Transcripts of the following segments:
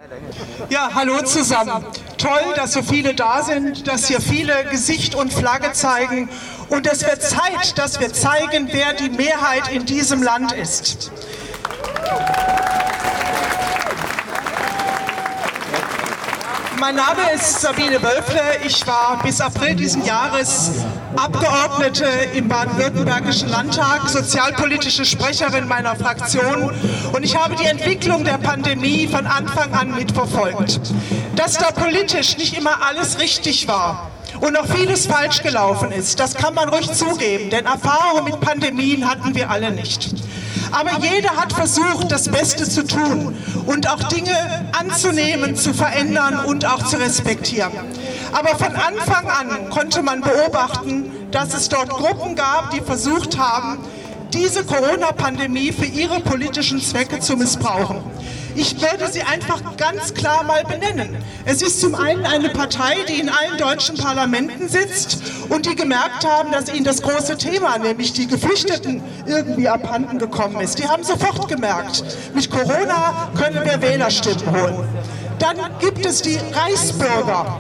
Ja, hallo zusammen. Toll, dass so viele da sind, dass hier viele Gesicht und Flagge zeigen. Und es wird Zeit, dass wir zeigen, wer die Mehrheit in diesem Land ist. Mein Name ist Sabine Wölfle. Ich war bis April diesen Jahres Abgeordnete im baden-württembergischen Landtag, sozialpolitische Sprecherin meiner Fraktion, und ich habe die Entwicklung der Pandemie von Anfang an mitverfolgt. Dass da politisch nicht immer alles richtig war und noch vieles falsch gelaufen ist, das kann man ruhig zugeben, denn Erfahrung mit Pandemien hatten wir alle nicht. Aber jeder hat versucht, das Beste zu tun und auch Dinge anzunehmen, zu verändern und auch zu respektieren. Aber von Anfang an konnte man beobachten, dass es dort Gruppen gab, die versucht haben, diese Corona-Pandemie für ihre politischen Zwecke zu missbrauchen. Ich würde sie einfach ganz klar mal benennen. Es ist zum einen eine Partei, die in allen deutschen Parlamenten sitzt und die gemerkt haben, dass ihnen das große Thema, nämlich die Geflüchteten, irgendwie abhanden gekommen ist. Die haben sofort gemerkt, mit Corona können wir Wählerstimmen holen. Dann gibt es die Reichsbürger,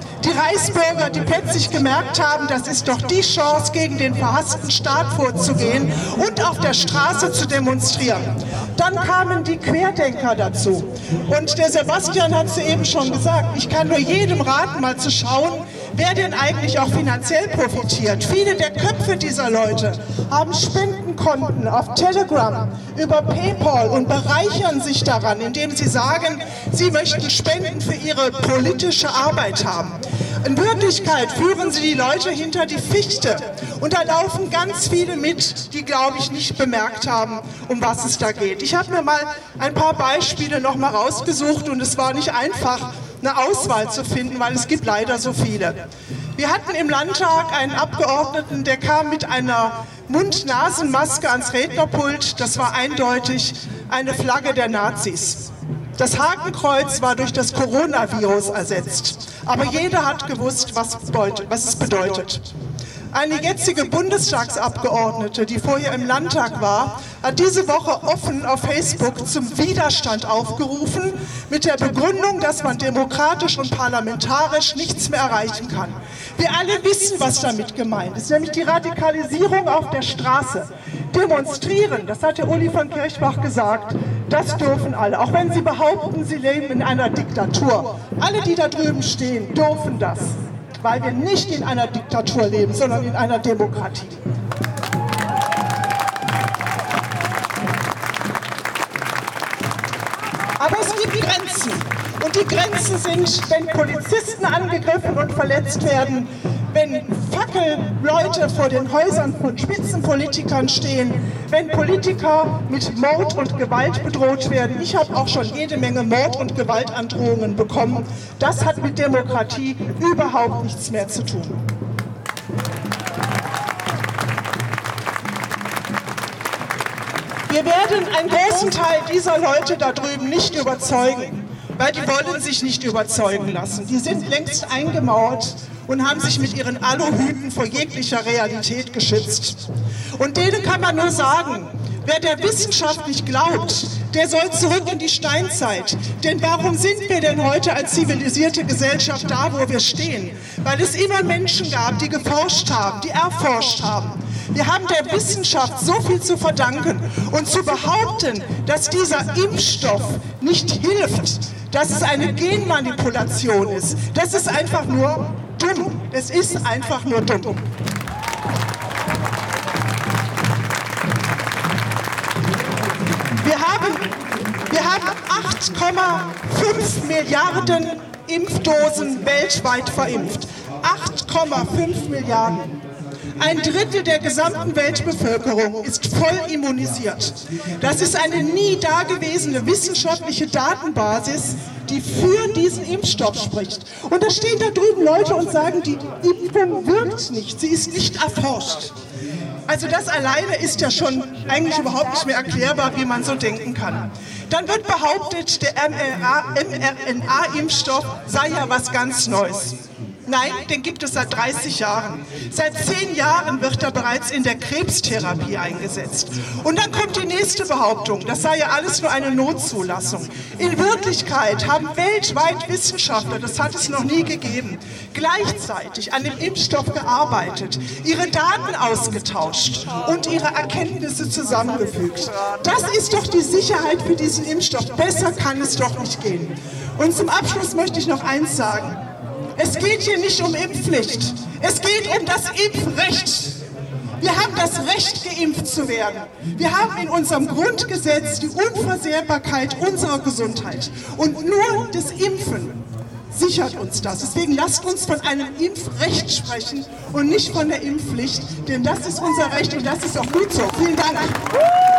die plötzlich gemerkt haben, das ist doch die Chance, gegen den verhassten Staat vorzugehen und auf der Straße zu demonstrieren. Dann kamen die Querdenker dazu. Und der Sebastian hat es eben schon gesagt, ich kann nur jedem raten, mal zu schauen, wer denn eigentlich auch finanziell profitiert. Viele der Köpfe dieser Leute haben Spendenkonten auf Telegram, über PayPal und bereichern sich daran, indem sie sagen, sie möchten Spenden für ihre politische Arbeit haben. In Wirklichkeit führen sie die Leute hinter die Fichte und da laufen ganz viele mit, die, glaube ich, nicht bemerkt haben, um was es da geht. Ich habe mir mal ein paar Beispiele noch mal rausgesucht und es war nicht einfach, eine Auswahl zu finden, weil es gibt leider so viele. Wir hatten im Landtag einen Abgeordneten, der kam mit einer Mund-Nasen-Maske ans Rednerpult. Das war eindeutig eine Flagge der Nazis. Das Hakenkreuz war durch das Coronavirus ersetzt. Aber jeder hat gewusst, was es bedeutet. Eine jetzige Bundestagsabgeordnete, die vorher im Landtag war, hat diese Woche offen auf Facebook zum Widerstand aufgerufen, mit der Begründung, dass man demokratisch und parlamentarisch nichts mehr erreichen kann. Wir alle wissen, was damit gemeint ist, nämlich die Radikalisierung auf der Straße. Demonstrieren, das hat der Uli von Kirchbach gesagt, das dürfen alle, auch wenn sie behaupten, sie leben in einer Diktatur. Alle, die da drüben stehen, dürfen das, weil wir nicht in einer Diktatur leben, sondern in einer Demokratie. Aber es gibt Grenzen. Und die Grenzen sind, wenn Polizisten angegriffen und verletzt werden, wenn Fackelleute vor den Häusern von Spitzenpolitikern stehen, wenn Politiker mit Mord und Gewalt bedroht werden. Ich habe auch schon jede Menge Mord- und Gewaltandrohungen bekommen. Das hat mit Demokratie überhaupt nichts mehr zu tun. Wir werden einen großen Teil dieser Leute da drüben nicht überzeugen, weil die wollen sich nicht überzeugen lassen. Die sind längst eingemauert und haben sich mit ihren Aluhüten vor jeglicher Realität geschützt. Und denen kann man nur sagen, wer der Wissenschaft nicht glaubt, der soll zurück in die Steinzeit. Denn warum sind wir denn heute als zivilisierte Gesellschaft da, wo wir stehen? Weil es immer Menschen gab, die geforscht haben, die erforscht haben. Wir haben der Wissenschaft so viel zu verdanken. Und zu behaupten, dass dieser Impfstoff nicht hilft, dass es eine Genmanipulation ist, das ist einfach nur dumm. Es ist einfach nur dumm. Wir haben 8,5 Milliarden Impfdosen weltweit verimpft. 8,5 Milliarden. Ein Drittel der gesamten Weltbevölkerung ist voll immunisiert. Das ist eine nie dagewesene wissenschaftliche Datenbasis, die für diesen Impfstoff spricht. Und da stehen da drüben Leute und sagen, die Impfung wirkt nicht, sie ist nicht erforscht. Also das alleine ist ja schon eigentlich überhaupt nicht mehr erklärbar, wie man so denken kann. Dann wird behauptet, der mRNA-Impfstoff sei ja was ganz Neues. Nein, den gibt es seit 30 Jahren. Seit 10 Jahren wird er bereits in der Krebstherapie eingesetzt. Und dann kommt die nächste Behauptung, das sei ja alles nur eine Notzulassung. In Wirklichkeit haben weltweit Wissenschaftler, das hat es noch nie gegeben, gleichzeitig an dem Impfstoff gearbeitet, ihre Daten ausgetauscht und ihre Erkenntnisse zusammengefügt. Das ist doch die Sicherheit für diesen Impfstoff. Besser kann es doch nicht gehen. Und zum Abschluss möchte ich noch eins sagen. Es geht hier nicht um Impfpflicht. Es geht um das Impfrecht. Wir haben das Recht, geimpft zu werden. Wir haben in unserem Grundgesetz die Unversehrbarkeit unserer Gesundheit. Und nur das Impfen sichert uns das. Deswegen lasst uns von einem Impfrecht sprechen und nicht von der Impfpflicht. Denn das ist unser Recht und das ist auch gut so. Vielen Dank.